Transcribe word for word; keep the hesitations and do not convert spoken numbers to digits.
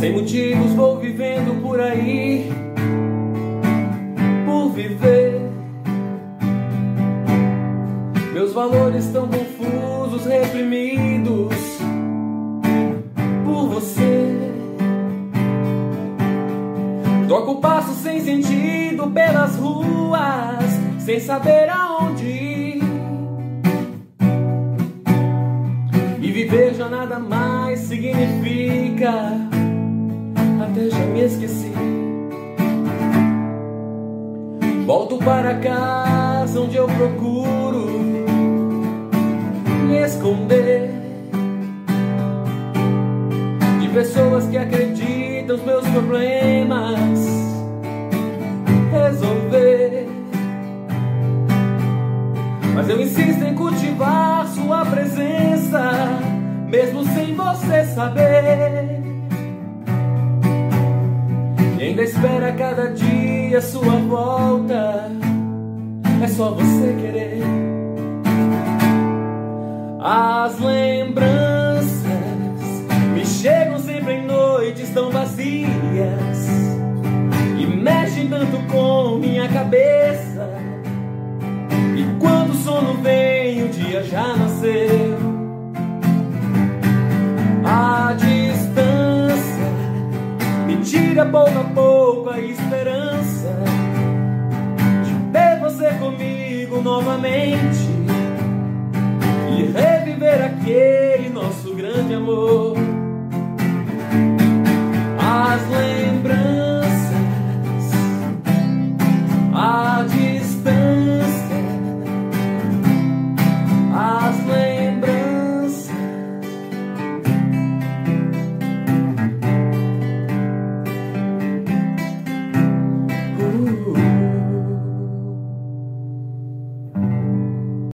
Sem motivos vou vivendo por aí, por viver. Meus valores tão confusos, reprimidos por você. Troco passo sem sentido pelas ruas, sem saber aonde ir. E viver já nada mais significa, até já me esqueci. Volto para casa onde eu procuro me esconder de pessoas que acreditam os meus problemas resolver. Mas eu insisto em cultivar sua presença, mesmo sem você saber. E ainda espera cada dia sua volta, é só você querer. As lembranças me chegam sempre em noites tão vazias e mexem tanto com minha cabeça. E quando o sono vem, o dia já nasceu. A distância me tira pouco a pouco a esperança de ver você comigo novamente e reviver aquele nosso grande amor.